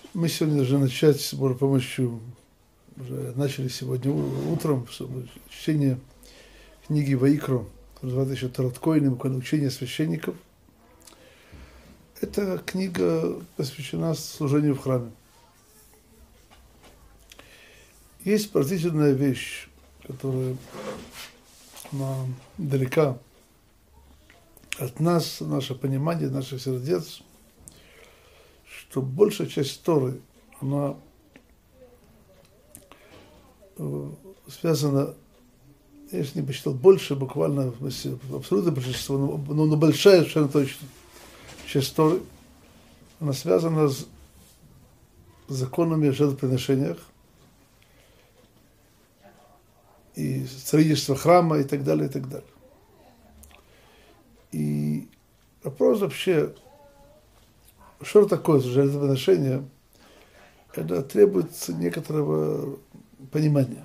Мы сегодня должны начать с Божьей помощью, уже начали сегодня утром, чтение книги Ваикро, называется еще Торат Коэним, учение священников. Эта книга посвящена служению в храме. Есть поразительная вещь, которая далека от нас, наше понимание, наших сердец, что большая часть Торы, она связана, я не посчитал, больше, буквально, абсолютно большинство, но большая совершенно точно часть Торы, она связана с законами о жертвоприношениях и строительство храма и так далее, и так далее. И вопрос вообще, что такое жертвоприношение, это требует некоторого понимания.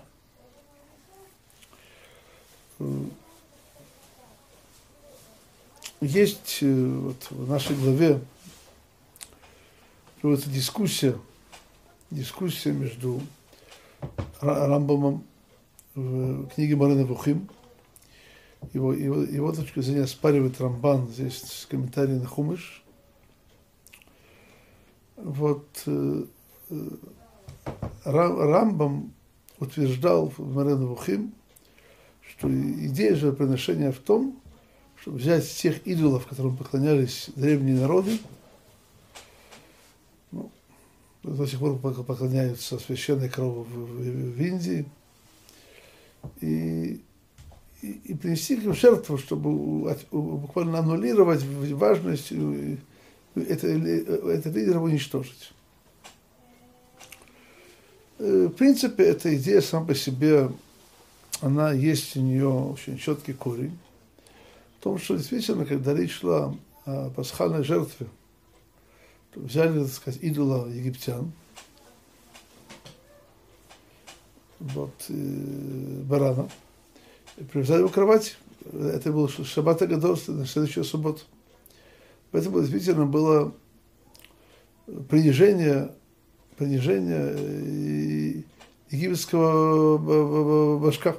Есть вот в нашей главе проводится дискуссия между Рамбамом в книге Море Невухим. Его точку зрения оспаривает Рамбан, здесь комментарий на Хумыш. Вот Рамбам утверждал в Море Невухим, что идея жертвоприношения в том, чтобы взять тех идолов, которым поклонялись древние народы, до сих пор поклоняются священной корове в Индии, и принести их в жертву, чтобы буквально аннулировать важность этого лидера, уничтожить. В принципе, эта идея сама по себе, она есть у нее очень четкий корень. В том, что действительно, когда речь шла о пасхальной жертве, то взяли, так сказать, идола египтян, барана, и привязали его к кровати. Это был шаббат а-гадоль, на следующую субботу. Поэтому действительно было принижение египетского башка.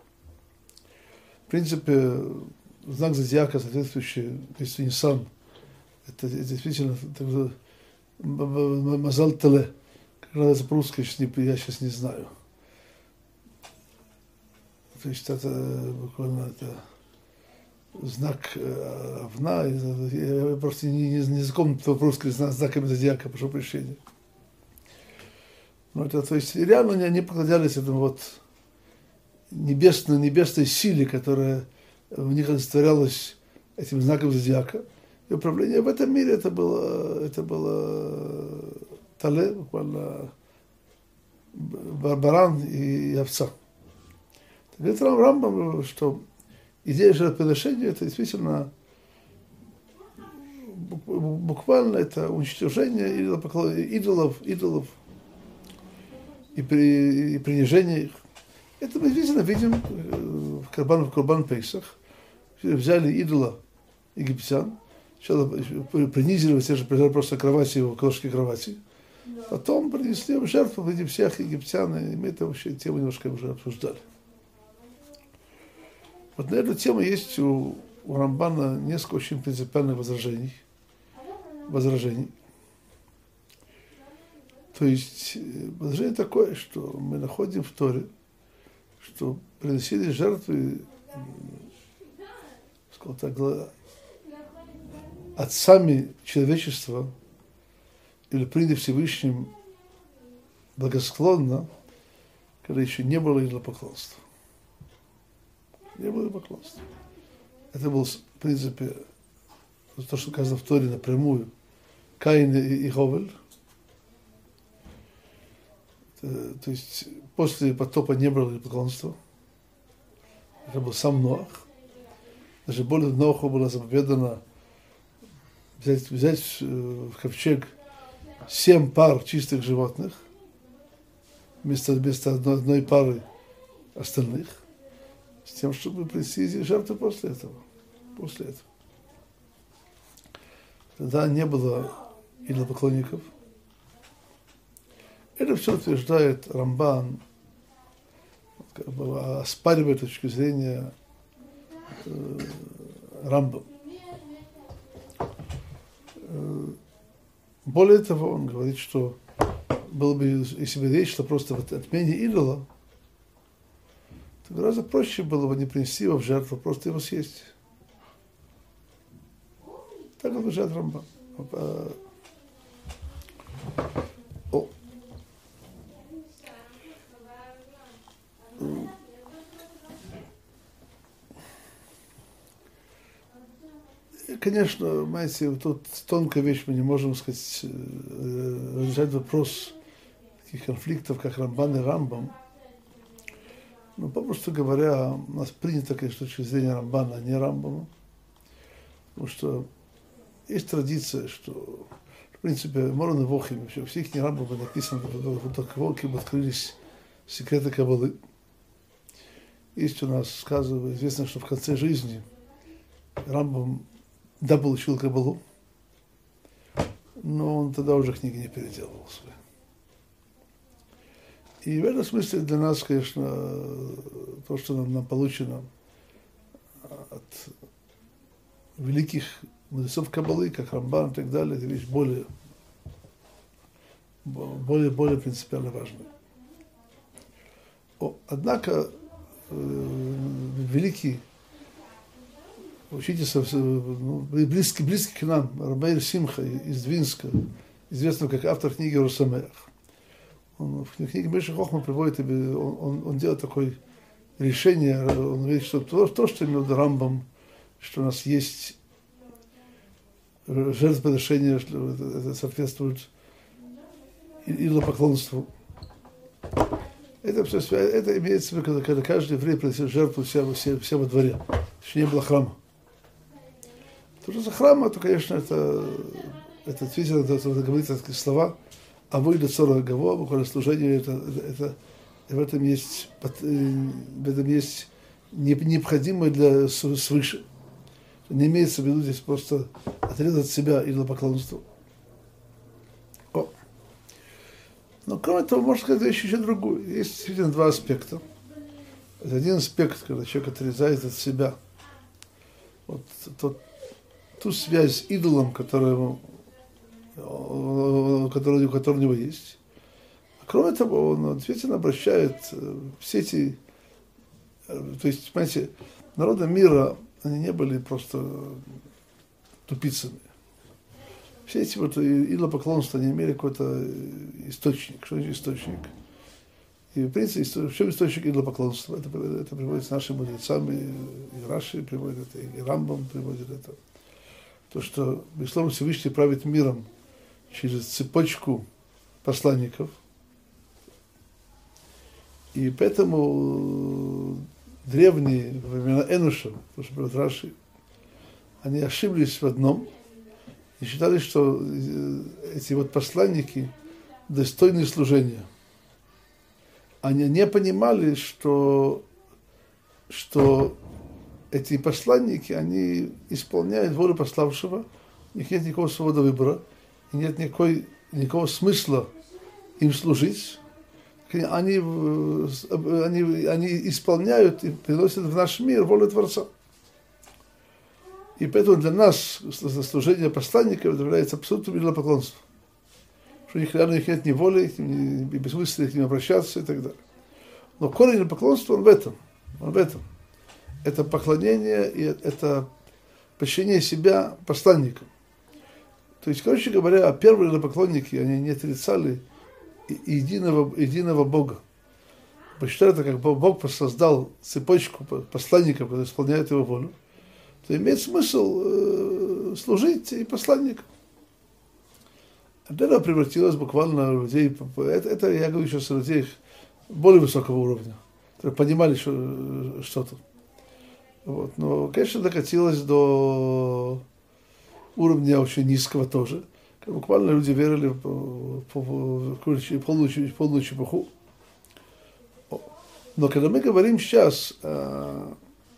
В принципе, знак зодиака, соответствующий месяцу Нисан, это действительно Мазал Теле. Как называется по-русски, я сейчас не знаю. То есть это буквально знак Овна. Я просто не знаком по-русски с знаками зодиака, прошу прощения. Но это, то есть реально они поклонялись этому вот небесной силе, которая в них олицетворялась этим знаком зодиака. И управление в этом мире это было тале, буквально баран и овца. Говорит Рамбам, что идея жертвоприношения это действительно буквально это уничтожение идолов и принижение их. Это мы действительно видим в Корбан Пейсах. Взяли идола египтян, сначала принизили, просто кровати его, крошки кровати, потом принесли в жертву в всех египтян, и мы это вообще тему немножко уже обсуждали. Вот на эту тему есть у Рамбана несколько очень принципиальных возражений. То есть возражение такое, что мы находим в Торе, что приносили жертвы, скажем так, отцами человечества или приняли Всевышним благосклонно, когда еще не было идолопоклонства. Не было идолопоклонства. Это был, в принципе, то, что сказано в Торе напрямую, Каин и Ховель. То есть после потопа не было идолопоклонства. Это был сам Ноах. Даже более Ноаху было заповедано взять в ковчег 7 пар чистых животных вместо одной пары остальных, с тем, чтобы принести жертву после этого. Тогда не было идолопоклонников. Это все утверждает Рамбан, как бы оспаривает точку зрения Рамбам. Более того, он говорит, что было бы, если бы речь шла просто об отмене идола, то гораздо проще было бы не принести его в жертву, просто его съесть. Так утверждает Рамбан. Конечно, знаете, тут тонкая вещь, мы не можем, сказать, решать вопрос таких конфликтов, как Рамбан и Рамбам. Но, попросту говоря, у нас принято, конечно, с точки зрения Рамбана, а не Рамбама. Потому что есть традиция, что, в принципе, Морон и Вохим, вообще, все их Рамбамы написано, вот только волки открылись секреты Каббалы. Есть у нас сказано, известно, что в конце жизни Рамбам получил Каббалу, но он тогда уже книги не переделывал свои. И в этом смысле для нас, конечно, то, что нам получено от великих мудрецов Каббалы, как Рамбан и так далее, это вещь более принципиально важная. Однако великий учитель, близкий к нам, Рабмеир Симха из Двинска, известный как автор книги Русамеах. Он в книге Миша Хохма приводит, он делает такое решение, он говорит, что то, что имел Рамбам, что у нас есть жертвоприношение, что это соответствует идолопоклонству. Это все, это имеется в виду, когда каждый еврей приносит жертву себя во дворе, еще не было храма. То, что за храм, то, конечно, это действительно, это говорится такие слова, а выйдет 40 гаво, буквально служение, это в этом есть необходимое для свыше. Не имеется в виду здесь просто отрезать себя идолопоклонству. Но кроме того, можно сказать вещь еще другую. Есть действительно два аспекта. Один аспект, когда человек отрезает от себя ту связь с идолом, которая у него есть. А кроме того, он действительно обращает все эти... То есть, понимаете, народы мира, они не были просто тупицами. Все эти идолопоклонства, они имели какой-то источник. Что значит источник? И, в принципе, в чем источник идолопоклонства? Это приводится нашими мудрецами, и Раши приводит это, и Рамбам приводит это. То, что, безусловно, Всевышний правит миром через цепочку посланников. И поэтому древние, во времена Энуша, то, что приводит Раши, они ошиблись в одном и считали, что эти посланники достойны служения. Они не понимали, что эти посланники, они исполняют волю пославшего, у них нет никакого свободы выбора, и нет никакого смысла им служить. Они исполняют и приносят в наш мир волю Творца. И поэтому для нас служение посланников является абсолютным идолопоклонством. Что у них реально нет ни воли, ни бессмысленно к ним обращаться и так далее. Но корень идолопоклонства он в этом. Это поклонение и это подчинение себя посланникам. То есть, короче говоря, первые идолопоклонники, они не отрицали единого Бога. Посчитали это, как Бог создал цепочку посланников, которые исполняют его волю, то имеет смысл служить и посланникам. Это превратилось буквально в людей, это я говорю сейчас о людей более высокого уровня, которые понимали что-то. Но, конечно, докатилось до уровня очень низкого тоже. Буквально люди верили в полную чепуху. Но когда мы говорим сейчас о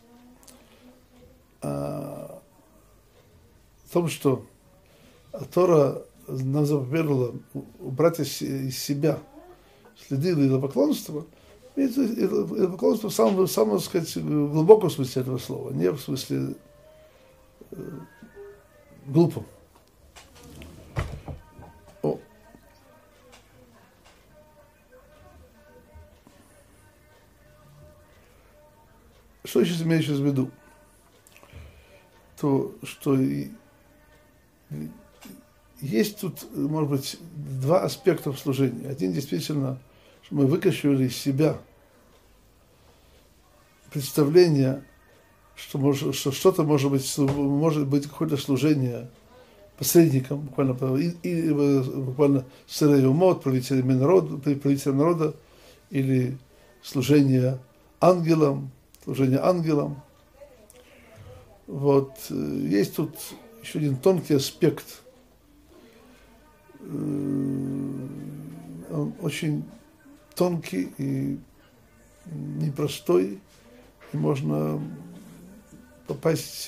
том, что Тора нам заповедовала убрать из себя следил идолопоклонства, идолопоклонство в самом, так сказать, глубоком смысле этого слова, не в смысле глупом. Что сейчас имею в виду? То, что есть тут, может быть, два аспекта в служении. Один действительно, что мы выкачивали из себя представление, что что-то может быть какое-то служение посредником, буквально сыроемот, правителем народа, или служение ангелам. Вот. Есть тут еще один тонкий аспект. Он очень тонкий и непростой. И можно попасть,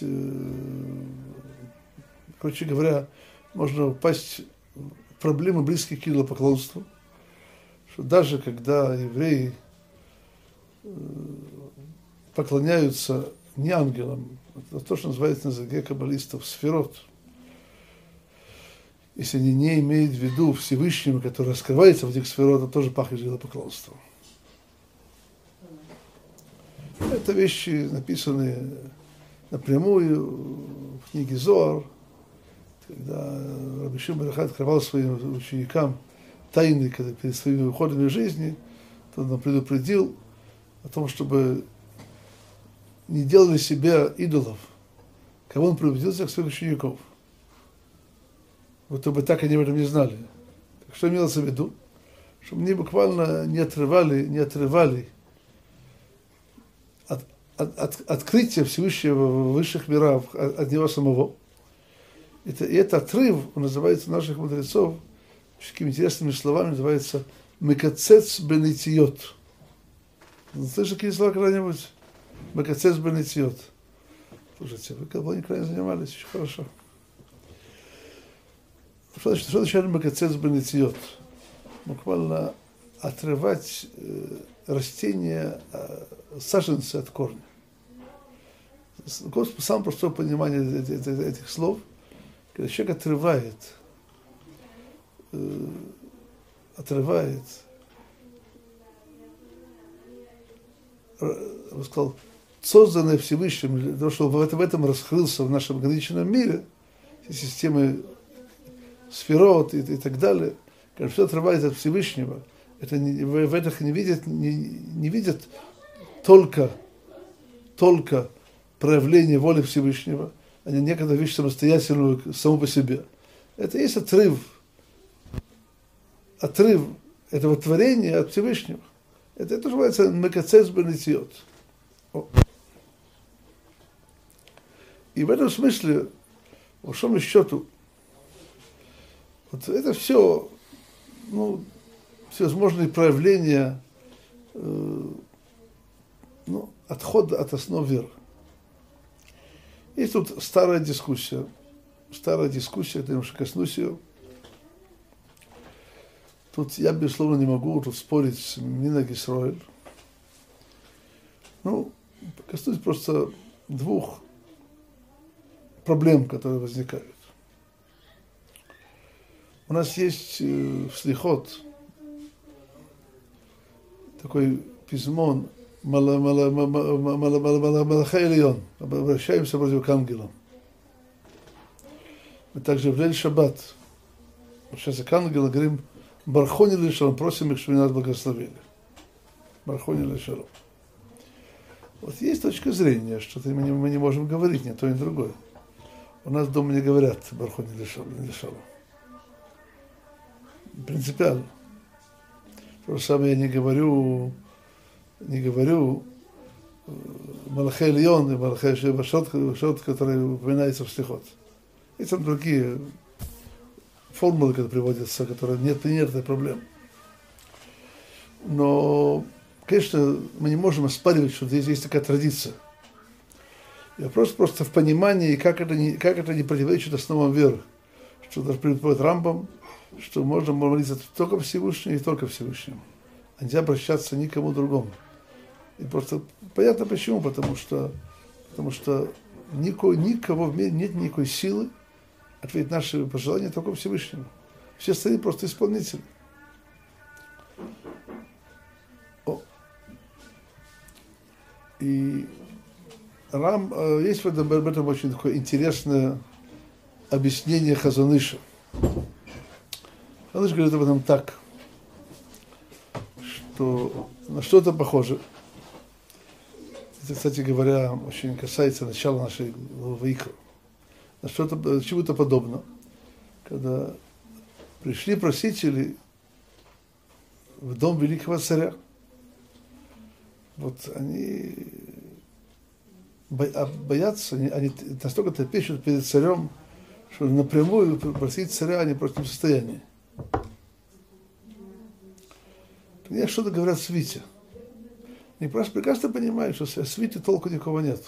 короче говоря, можно попасть в проблемы, близкие к идолопоклонству. Что даже когда евреи поклоняются не ангелам, это то, что называется на языке каббалистов сферот. Если они не имеют в виду Всевышнего, который раскрывается в этих сферот, это тоже пахнет идолопоклонством. Это вещи, написанные напрямую в книге Зоар, когда Раби Шимон бар Йохай открывал своим ученикам тайны, когда перед своими уходами из жизни, то он предупредил о том, чтобы не делали себя идолов. Кого он предупредил всех своих учеников. Вот бы так они об этом не знали. Так что имелось в виду? Чтобы они буквально не отрывали от открытия Всевышнего в высших мирах от него самого. И это отрыв, он называется у наших мудрецов, такими интересными словами, называется «мекацец бенитиот». Слышали такие слова когда-нибудь? «Мекацец бенитиот». Слушайте, вы колонией занимались, очень хорошо. Что значит «мекацец бенитиот»? Буквально отрывать растения, саженцы от корня. Самое простое понимание этих слов, когда человек отрывает, я бы сказал, созданное Всевышним, для того, чтобы в этом раскрылся в нашем ограниченном мире, системы сферот и так далее, когда все отрывается от Всевышнего, это в этих не видят только проявление воли Всевышнего, а не некогда вещь самостоятельную саму по себе. Это есть отрыв этого творения от Всевышнего. Это называется мекацец бенитиот. И в этом смысле, по большому счету, вот это все, всевозможные проявления отхода от основ веры. Есть тут старая дискуссия, я немножко коснусь ее. Тут я, безусловно, не могу тут спорить с Минхаг Исроэль. Коснусь просто двух проблем, которые возникают. У нас есть в Слихот такой пизмон Малахай Эльон, обращаемся против к ангелам. Мы также в Лейль Шаббат, сейчас к ангелам говорим Бархони Лешалом, просим их, чтобы нас благословили. Бархони Лешалом. Вот есть точка зрения, что мы не можем говорить ни то, ни другое. У нас дома не говорят Бархони Лешалом. Принципиально. То же самое я не говорю Малахай Эльон и Малахай Шот, которые упоминаются в Слихот. Есть там другие формулы, которые приводятся, которые нет этой проблемы. Но, конечно, мы не можем оспаривать, что здесь есть такая традиция. Вопрос просто в понимании, как это не противоречит основам веры. Что даже приводит Рамбам, что можно молиться только Всевышнему и только Всевышнему. а нельзя обращаться никому другому. И просто понятно почему, потому что никого в мире нет никакой силы ответить наши пожелания только Всевышнему. Все остальные просто исполнители. И есть в этом очень такое интересное объяснение Хазон Иша. Хазон Иш говорит об этом так, что на что-то похоже. Это, кстати говоря, очень касается начала нашей главы Икро. На что-то, чему-то подобно. Когда пришли просители в дом великого царя, вот они боятся, они настолько трепещут перед царем, что напрямую просить царя они просто не в состоянии. Мне что-то говорят в свите. Они просто прекрасно понимают, что в свите толку никого нет.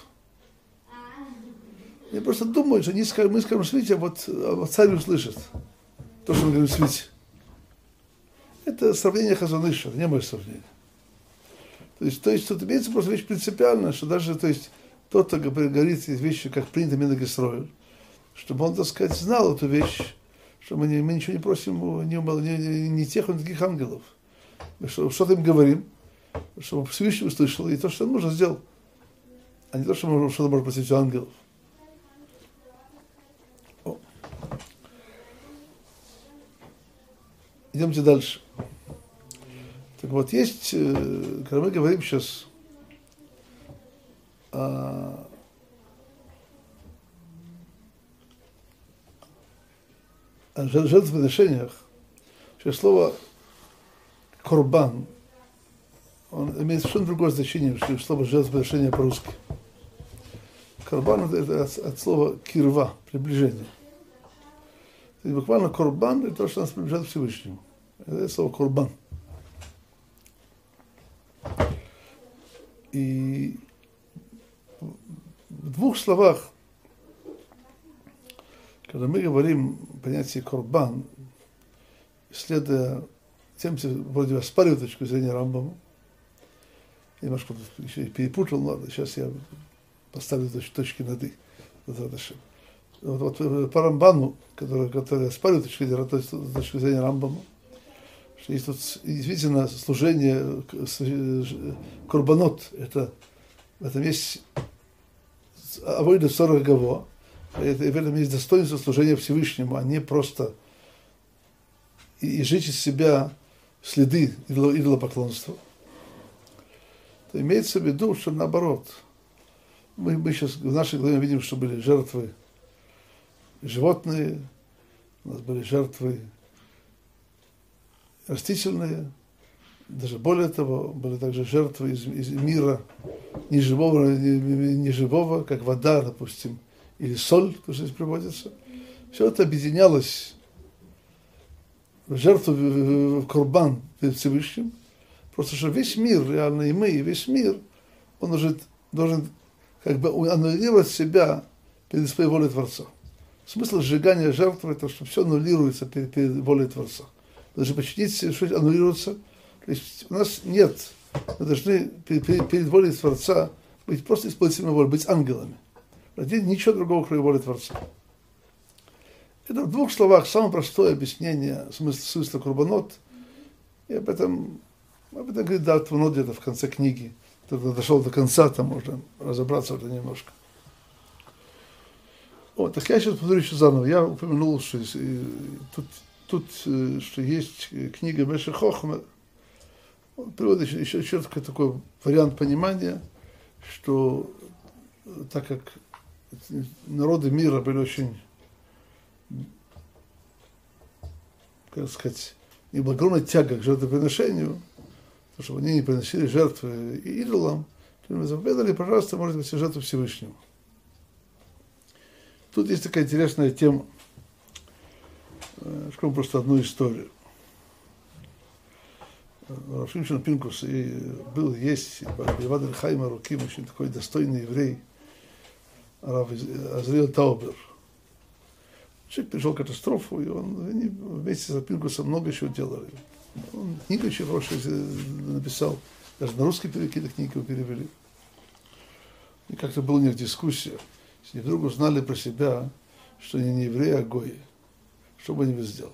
Они просто думают, что мы скажем в свите, а вот царь услышит то, что мы говорим в свите. Это сравнение Хазон Иша, не мое сравнение. То есть тут имеется просто вещь принципиальная, что даже, то есть, тот, кто говорит эти вещи, как принято Минхаг Исроэль, чтобы он, так сказать, знал эту вещь, что мы ничего не просим ни тех, ни других ангелов. Мы что-то им говорим, чтобы Всевышний услышал, и то, что нужно, сделал, а не то, что что-то можно просить у ангелов. Идемте дальше. Так вот, есть, когда мы говорим сейчас о жертвоприношениях, что слово «корбан», он имеет совершенно другое значение, чем слово «жертвоприношение» по-русски. Корбан – это от слова «кирва», приближение. То есть буквально корбан – это то, что нас приближает к Всевышнему. Это слово «корбан». И в двух словах, когда мы говорим о понятии корбан, следуя тем, вроде оспариваю точку зрения Рамбама, я немножко еще и перепутал, ладно, сейчас я поставлю точки над «и». Вот по Рамбану, который оспаривает точку зрения Рамбама, что есть тут действительно служение корбанот, это в этом есть авойда 40 гаво, в этом есть достоинство служения Всевышнему, а не просто и жить из себя следы идолопоклонства. То имеется в виду, что наоборот, мы сейчас в нашей главе видим, что были жертвы животные, у нас были жертвы растительные, даже более того, были также жертвы из мира неживого, как вода, допустим, или соль, то, что здесь приводится. Все это объединялось в жертву, в корбан перед Всевышним. Просто что весь мир, реально и мы, и весь мир, он должен как бы аннулировать себя перед своей волей Творца. Смысл сжигания жертвы – это что все аннулируется перед волей Творца. Мы должны подчинить себе, что аннулируется. То есть у нас нет, мы должны перед волей Творца быть просто исполнителями воли, быть ангелами. Ничего другого, кроме воли Творца. Это в двух словах самое простое объяснение смысла курбанот. И об этом говорит Дат Ванот где-то в конце книги. Кто дошел до конца, там можно разобраться в этом немножко. Вот, так я сейчас повторю еще заново. Я упомянул, что тут что есть книга Мешех Хохма. Он приводит еще такой вариант понимания, что так как народы мира были очень, как сказать, им была огромная тяга к жертвоприношению, чтобы они не приносили жертвы идолам, то им заповедали, пожалуйста, можете принести жертву Всевышнему. Тут есть такая интересная тема. Скажем просто одну историю. Рав Шимшон Пинкус есть Ивад эль-Хайм Аруким, очень такой достойный еврей, Рав Азриэль Таубер. Человек пережил катастрофу, и они вместе с Пинкусом много чего делали. Он книгу очень хорошую написал. Даже на русский какие-то книги его перевели. И как-то была у них дискуссия. Если вдруг узнали про себя, что они не евреи, а гои, что бы они бы сделали?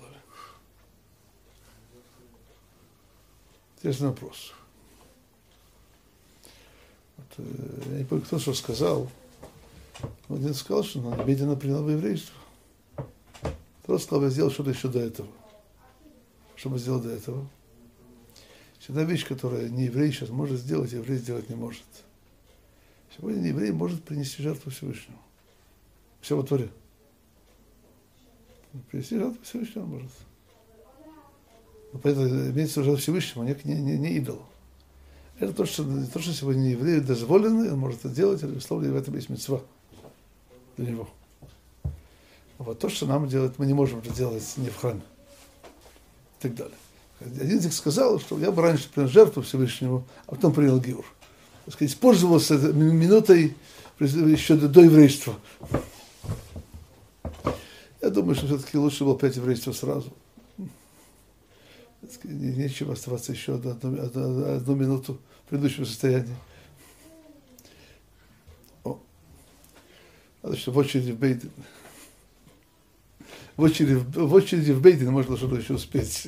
Интересный вопрос. Вот, я не помню, кто что сказал. Но один сказал, что немедленно принял бы еврейство. Кто сказал, я сделал что-то еще до этого. Что бы сделал до этого? Всегда вещь, которая не еврей сейчас может сделать, еврей сделать не может. Сегодня не еврей может принести жертву Всевышнему. Все во Торе. Принести жертву Всевышнему может. Но поэтому имеется жертва Всевышнему, а не идол. Это то, что сегодня еврею дозволено, он может это делать, или условно в этом есть мицва для него. А вот то, что нам делать, мы не можем это делать не в храме. И так далее. Один из них сказал, что я бы раньше принял жертву Всевышнему, а потом принял гиур. Так сказать, использовался минутой еще до еврейства. Я думаю, что все-таки лучше было принять еврейство сразу. Нечего оставаться еще одну минуту в предыдущем состоянии. Надо, что в очереди в Бейдин. В очереди в Бейдин можно что-то еще успеть.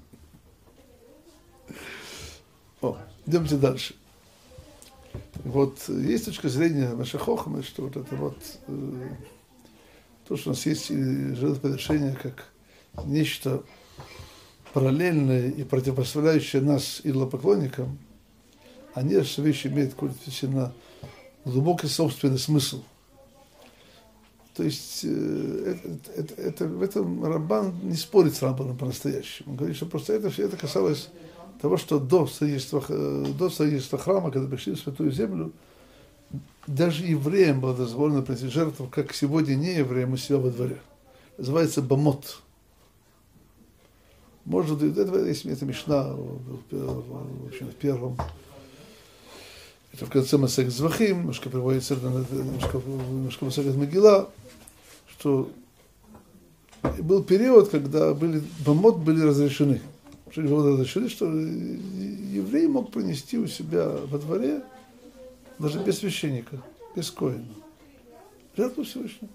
Идемте дальше. Вот есть точка зрения нашей хохмы, что вот это вот то, что у нас есть жертвоприношение как нечто параллельное и противопоставляющее нас идолопоклонникам, они же вещи имеют какой-то действительно глубокий собственный смысл. То есть в этом Рамбан не спорит с Рамбаном по-настоящему. Он говорит, что просто это касалось того, что до строительства храма, когда пришли в Святую Землю, даже евреям было дозволено принести жертву, как сегодня не евреям у себя во дворе. Называется бамот. Может, это Мишна в первом. Это в конце Масехет Звахим, немножко приводится, немножко Масехет Мегила, что был период, когда бамот были разрешены. Что еврей мог принести у себя во дворе, даже без священника, без коэна, жертву Всевышнему.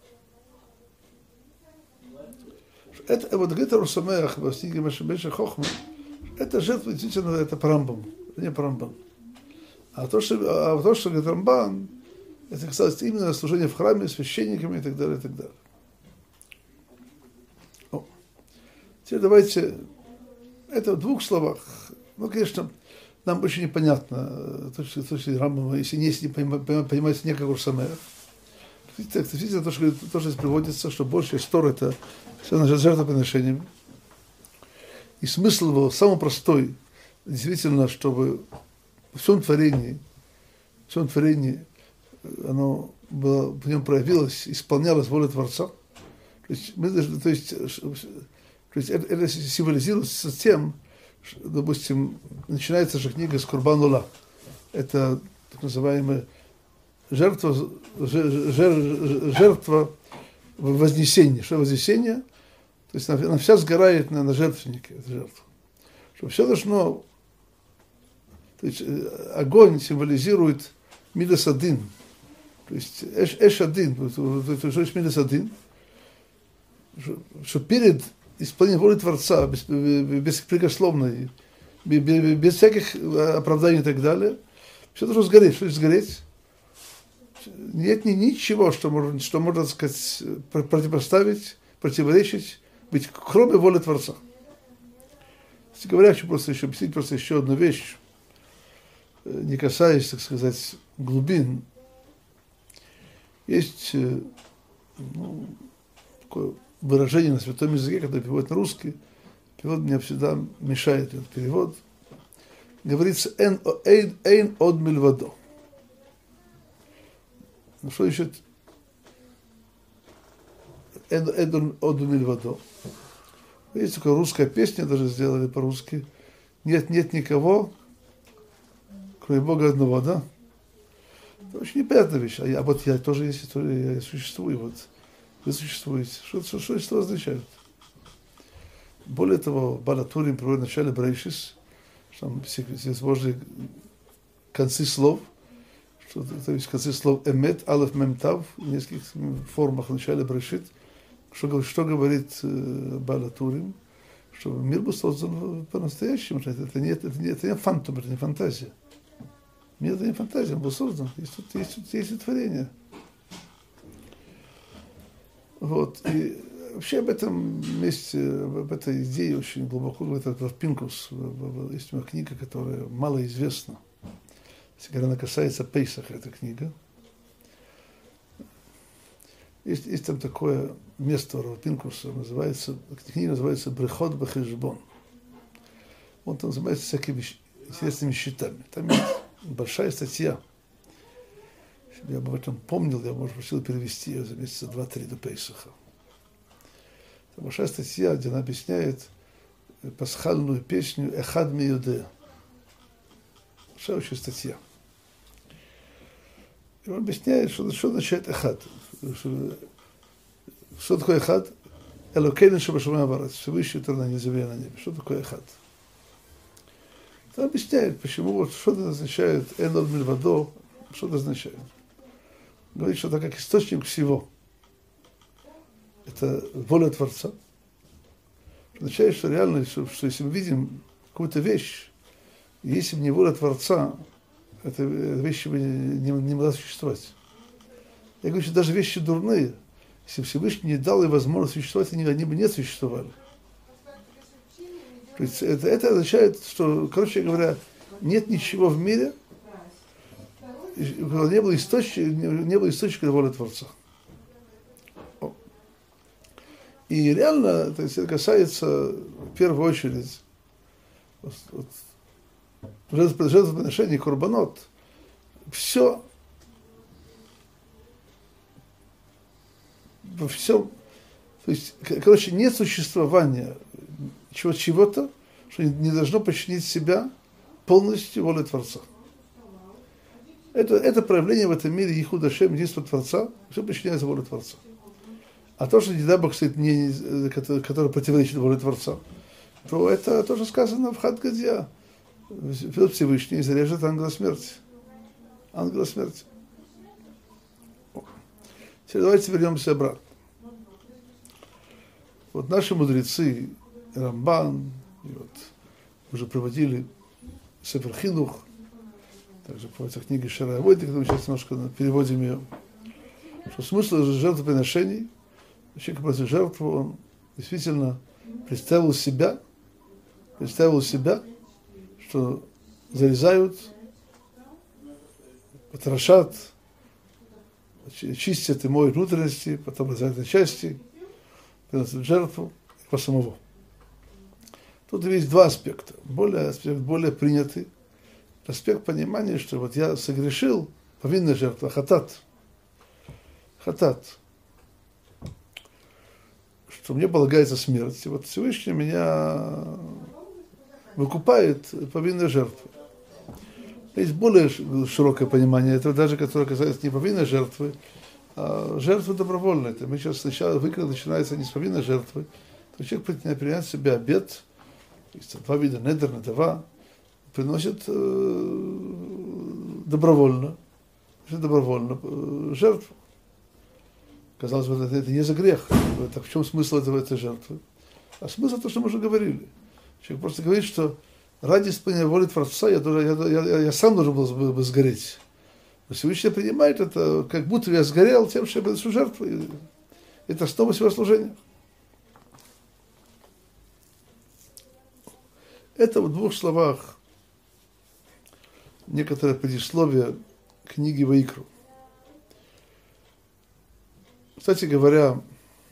Это, вот говорит Русамеах в книге Машебеша Хохма, это жертва действительно, это по Рамбаму, не по Рамбану. А то, что говорит Рамбан, это касается именно служения в храме, священниками и так далее, и так далее. Теперь давайте, это в двух словах. Ну, конечно, нам очень непонятно, то, что Рамбам, если не понимается не как Русамеах. Действительно, то, что здесь приводится, что большая Тора это связано с жертвоприношениями. И смысл его самый простой, действительно, чтобы в всем творении оно было, в нем проявилось, исполнялось воля Творца. То есть это символизируется тем, что, допустим, начинается же книга с Курбан Ола. Это так называемая жертва вознесения. Что вознесение? То есть она вся сгорает на жертвеннике, эта жертва. Что все должно... То есть огонь символизирует мидас один. То есть эш один. То есть мидас один. Что перед исполнением воли Творца, беспрекословно, без всяких оправданий и так далее, все должно сгореть. Что значит сгореть? Нет ничего, что можно, так сказать, противопоставить, противоречить, быть кроме воли Творца. Говоря, хочу просто еще объяснить еще одну вещь, не касаясь, так сказать, глубин. Есть такое выражение на святом языке, когда переводят на русский, перевод мне всегда мешает этот перевод. Говорится «эйн од мильвадо». Ну что еще? «Эйн од мильвадо». Есть такая русская песня, даже сделали по-русски. Нет никого, кроме Бога одного, да? Это очень неприятная вещь. А вот я тоже есть, я существую, вот. Вы существуете. Что это означает? Более того, Баал ха-Турим приводит в начале Брейшис, что там всевозможные концы слов, что, то есть концы слов эмет, алеф, мем, тав, в нескольких формах в начале Брейшит, что говорит Баал ха-Турим, что мир был создан по-настоящему, это не фантом, это не фантазия. Мир это не фантазия, он был создан, есть творение. Вот, и вообще об этом месте, об этой идее очень глубоко говорит Рав Пинкус. Есть у него книга, которая мало известна. Если она касается Пейсаха, эта книга. Есть там такое место у Рава Пинкуса, книга называется «Брехот бахешбон». Он там занимается всякими интересными счетами. Там есть большая статья. Если бы я об этом помнил, я, может, просил перевести ее за месяца 2-3 до Пейсаха. Это большая статья, где она объясняет пасхальную песню «Эхад ми юдея». Большая очень статья. И он объясняет, что означает «Эхад». Что такое «Эхад»? «Элокейну шебашамай ваарец», Всевышний, который на земле и на небе. Что такое «Эхад»? Он объясняет, почему, вот, что это означает «Эн од мильвадо», что это означает. Говорит, что это как источник всего. Это воля Творца. Это означает, что реально, что если мы видим какую-то вещь, если бы не воля Творца, эта вещь бы не могла существовать. Я говорю, что даже вещи дурные, если Всевышний не дал им возможность существовать, они бы не существовали. То есть это означает, что, короче говоря, нет ничего в мире, не было источника воли Творца. И реально, то есть это касается в первую очередь жертвоприношений, курбанот. Все во всем, то есть, короче, нет существования чего-то, что не должно подчинить себя полностью воле Творца. Это проявление в этом мире Ихуд Ашем, единства Творца, все подчиняется воле Творца. А то, что, не дай Бог, стоит мнение, которое противоречит воле Творца, то это тоже сказано в Хад Гадья. Всевышний зарежет ангела смерти. Ангела смерти. Теперь давайте вернемся обратно. Вот наши мудрецы, Рамбан, и вот уже приводили Сефер Хинух, также приводится книга Шара Авойда, когда мы сейчас немножко переводим ее, что смысл жертвоприношений, человек приносит жертву, он действительно представил себя, что зарезают, потрошат, чистят и моют внутренности, потом разрезают на части, приносят жертву по самого. Тут есть два аспекта. Более принятый аспект понимания, что вот я согрешил, повинная жертва, хатат, что мне полагается смерть. И вот Всевышний меня выкупает повинной жертвы. Есть более широкое понимание этого, даже которое касается не повинной жертвы, а жертвы добровольной. Это мы сейчас сначала выкуп начинается не с повинной жертвы, то человек принимает в себя обет, есть два вида, недер, недава, приносит добровольно жертву. Казалось бы, это не за грех. Так в чем смысл этой жертвы? А смысл то, что мы уже говорили. Человек просто говорит, что ради исполнения воли Творца я сам должен был бы сгореть. Но Всевышний принимает это, как будто я сгорел тем, что я приношу жертву. Это основа всего служения. Это в двух словах некоторое предисловие книги Ваикру. Кстати говоря,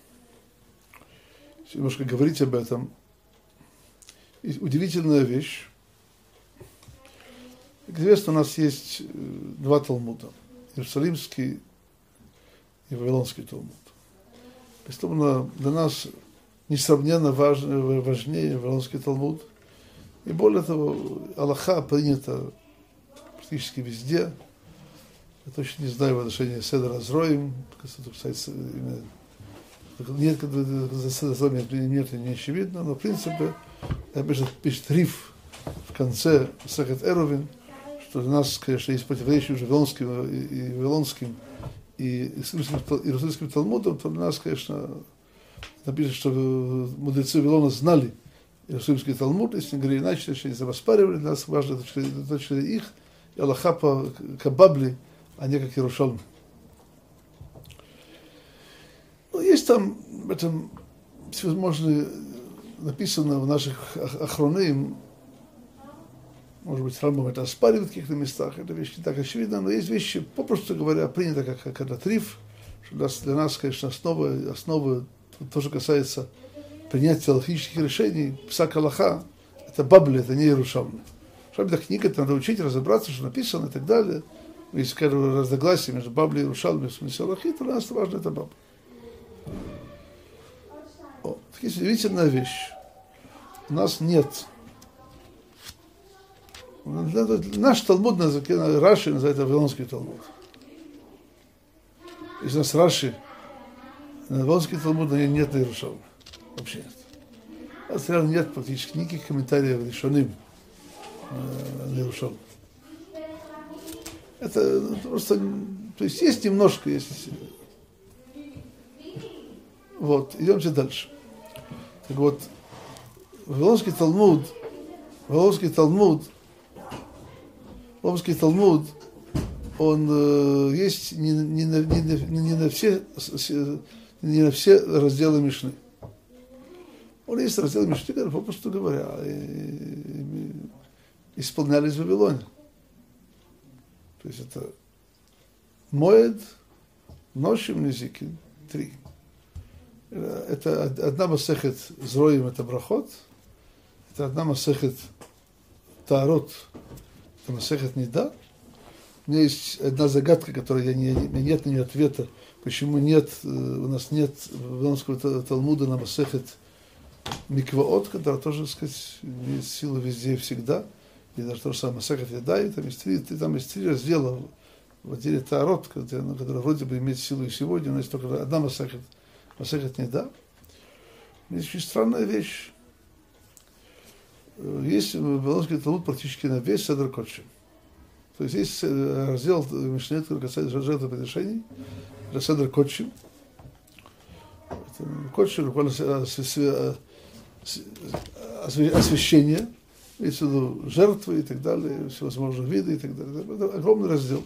если немножко говорить об этом, удивительная вещь. Как известно, у нас есть два Талмуда. Иерусалимский и Вавилонский Талмуд. Безусловно, для нас несравненно важнее Вавилонский Талмуд. И более того, алаха принята практически везде. Я точно не знаю в отношении Седера Зроим, кстати, именно нет, за словом нет, не очевидно, но в принципе, обычно пишет Риф в конце Сахет Эрувин, что у нас, конечно, есть противоречие уже вавилонским и иерусалимским Талмудом, то у нас, конечно, написано, что мудрецы Вавилона знали иерусалимский Талмуд, если не говорили иначе, точнее, не оспаривали, для нас важно точно их, и Аллаха по Кабабли, а не как Иерушалим. Ну, есть там в этом всевозможные написано в наших охроны, может быть, Рамбам это оспаривает в каких-то местах, это вещь не так очевидна, но есть вещи, попросту говоря, принято как этот Риф, что для нас, конечно, основа то, что касается принятия логических решений, Псак Аллаха, это Бабли, это не Иерушалим. Что это книга, это надо учить, разобраться, что написано и так далее. Если какое-то разногласие между Бабли и Иерушалим, в смысле Аллахи, то для нас важно это Бабли. Есть удивительная вещь. У нас нет. Наш Талмуд на языке Раши называется Вавилонский Талмуд. Если у нас Раши, на Вавилонский Талмуд нет на Иерушалиме. Вообще нет. У нас реально нет практически никаких комментариев решенным на Иерушалим. Это просто... То есть немножко, есть... Вот, идемте дальше. Так вот, Вавилонский Талмуд, он есть не на все разделы Мишны. Он есть разделы Мишны, которые, попросту говоря, исполнялись в Вавилоне. То есть это Моэд, Ношим, Низикин, 3. Это одна масехет Зроим, это брахот, это одна масехет Таарот, это масехет Нида. У меня есть одна загадка, которая у меня нет на нее ответа, почему у нас нет Вавилонского Талмуда на масехет Микваот, которая тоже, так сказать, имеет силу везде и всегда. И даже то же самое масехет Ядай, там есть три раздела в отделе Таарот, который вроде бы имеет силу и сегодня, но есть только одна масехет Нида. Есть очень странная вещь. Есть Вавилонский Талмуд практически на весь Седер Кодшим. То есть есть раздел Мишны, который касается жертвоприношений, это Седер Кодшим. Кодшим буквально освящение, имеется в виду жертвы и так далее, всевозможные виды и так далее. Это огромный раздел.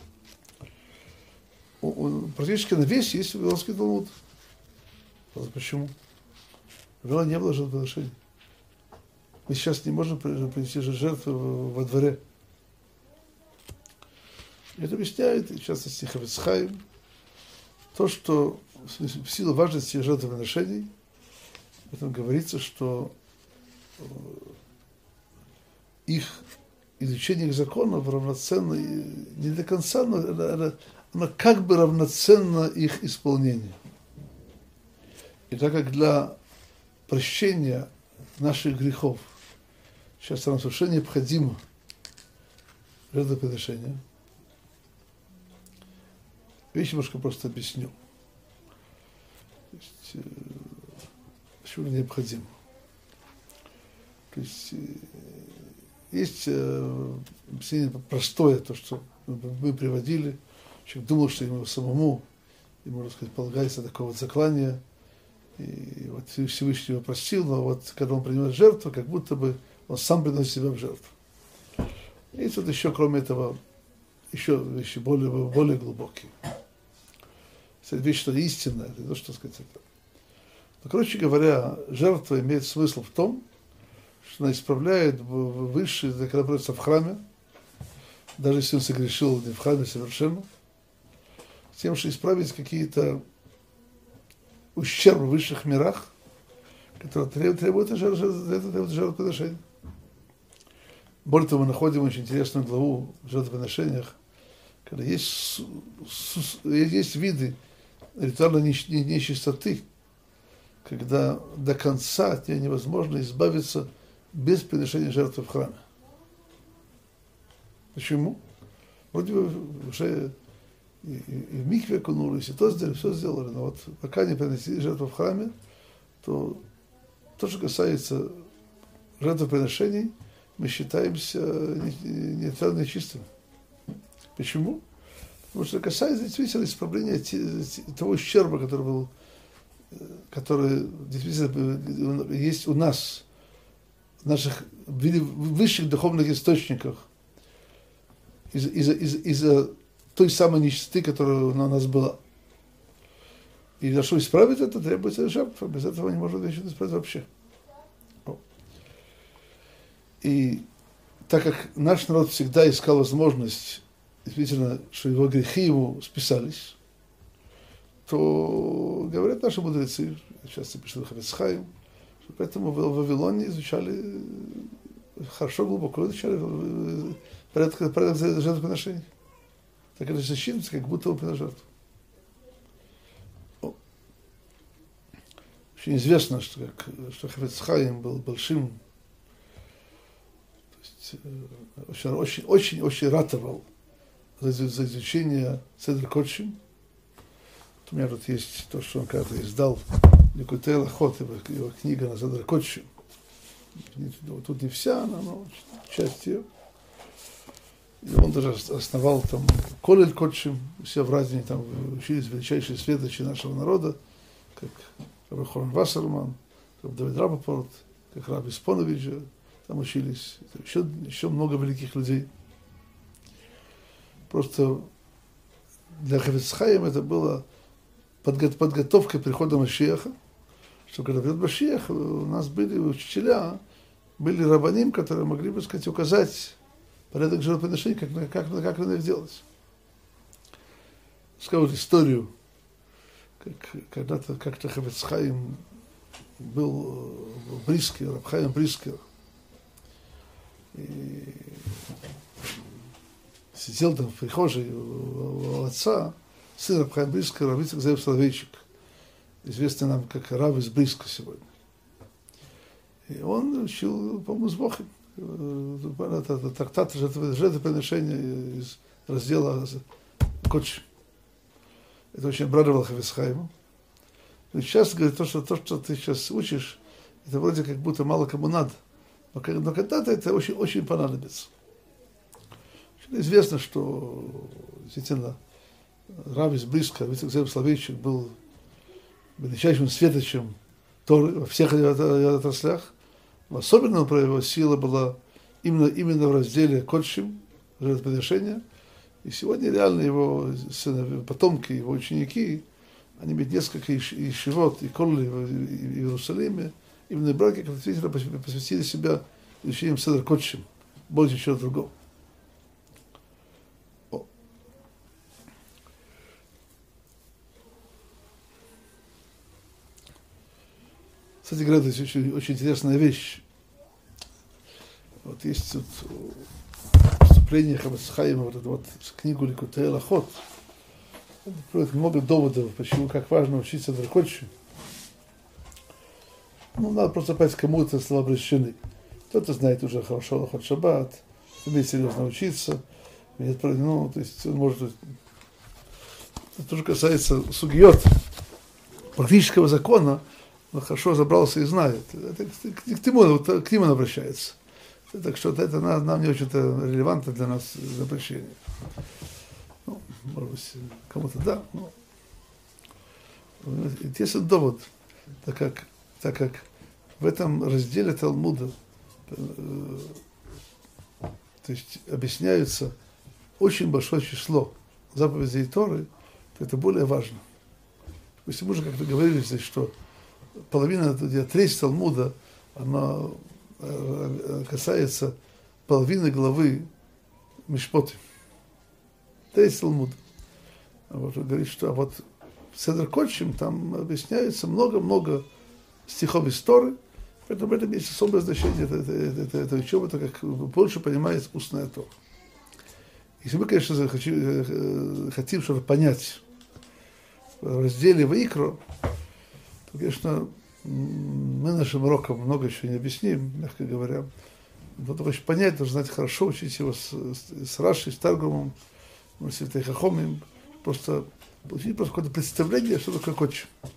Практически на весь есть Вавилонский Талмуд. Почему? В Вавилоне не было жертвоприношений. Мы сейчас не можем принести жертву во дворе. Это объясняет, в частности, Хафец Хаим, то, что в силу важности жертвоприношений, в этом говорится, что их изучение их законов равноценно, не до конца, но оно как бы равноценно их исполнению. И так как для прощения наших грехов сейчас нам совершенно необходимо жертвоприношение, вещь немножко просто объясню. То есть, почему необходимо? То есть объяснение простое, то, что мы приводили. Человек думал, что ему самому, можно сказать, полагается такое вот заклание, и вот Всевышний его простил, но вот когда он принимает жертву, как будто бы он сам приносит себя в жертву. И тут еще, кроме этого, еще вещи более глубокие. Это вещь, что истинная, это то, что сказать это. Но, короче говоря, жертва имеет смысл в том, что она исправляет высшие, когда находится в храме, даже если он согрешил не в храме совершенно, тем, что исправить какие-то ущерб в высших мирах, которые требуют жертвоприношения. Более того, мы находим очень интересную главу в жертвоприношениях, когда есть виды ритуальной нечистоты, когда до конца от нее невозможно избавиться без приношения жертвы в храме. Почему? Вроде бы уже и в микве окунулись, и то сделали, все сделали. Но вот пока не принесли жертву в храме, то то, что касается жертвоприношений, мы считаемся нейтрально нечистым. Почему? Потому что касается действительно исправления того ущерба, который действительно есть у нас, в наших высших духовных источниках, из-за той самой нечистоты, которая у нас была. И для того, чтобы исправить это, требуется жертва. Без этого не можно ничего исправить вообще. И так как наш народ всегда искал возможность, действительно, что его грехи ему списались, то говорят наши мудрецы, часто пишут Хафец Хаим, что поэтому в Вавилоне изучали, хорошо, глубоко изучали порядок жертвоприношений. Так это засчитывается, как будто бы приносит жертву. Очень известно, что Хафец Хаим был большим, очень ратовал за изучение Седер Кодшим. У меня тут есть то, что он когда-то издал, Ликутей Лахот, его книга на Седер Кодшим. Тут не вся она, но часть ее. И он даже основал там Колель Кодшим, все в Разине там учились величайшие светочи нашего народа, как Рабби Хорн Вассерман, как Давид Рапопорт, как Рабби Спонович, там учились, еще много великих людей. Просто для Хафец Хаим это было подготовка к приходу Машиаха, что когда придет Машиах, у нас были учителя, были рабаним, которые могли бы, сказать, указать порядок жертвоприношений, как надо сделать. Скажу историю, когда-то как-то Хафец Хаим был Брискер, Раб Хаим Брискер, и сидел там в прихожей у отца, сын Раб Хаим Брискера, Рав Ицхак Зеев Соловейчик, известный нам как Рав из Бриска сегодня. И он учил, по-моему, с Бохом, трактат жертвоприношения из раздела Кодшим. Это очень обрадовало Хафец Хаиму. И сейчас говорит, то, что ты сейчас учишь, это вроде как будто мало кому надо. Но когда-то это очень, очень понадобится. Известно, что действительно Рав из Бриска, Рав Ицхак Зеев Соловейчик, был величайшим светочем Торы во всех отраслях. Особенно его сила была именно в разделе Кодшим, жертвоприношения. И сегодня реально его потомки, его ученики, они имеют несколько ешивот и колли в Иерусалиме, именно браки, которые действительно посвятили себя изучением Седер Кодшим, больше чего другого. Кстати говоря, это очень интересная вещь. Вот есть тут вступление Хафец Хаима, вот эту вот книгу Ликутей Лахот. Приводит много доводов, почему, как важно учиться Седер Кодшим. Надо просто понять, кому это слова обращены. Кто-то знает уже хорошо Лахот Шаббат, умеет серьезно учиться, то есть он может... Это тоже касается сугиот, практического закона, он хорошо разобрался и знает. Это к нему он обращается. Так что это нам не очень-то релевантно для нас запрещение. Может быть, кому-то да, но интересный довод, так как в этом разделе Талмуда то есть объясняется очень большое число заповедей Торы, то это более важно. Если мы уже как-то говорили здесь, что половина, треть Талмуда, она касается половины главы Мишпоты. Треть Талмуда. Вот он говорит, что вот в Седер Кодшим там объясняется много-много стихов из Торы, поэтому в этом есть особое значение этой учебы, так как больше понимает устная Тора. Если мы, конечно, хотим что-то понять в разделе Ваикро, то, конечно, мы нашим урокам много еще не объясним, мягко говоря. Но только понять, нужно знать хорошо, учить его с Рашей, с Таргумом, с Хахомим, просто получить просто какое-то представление, что такое кодыш.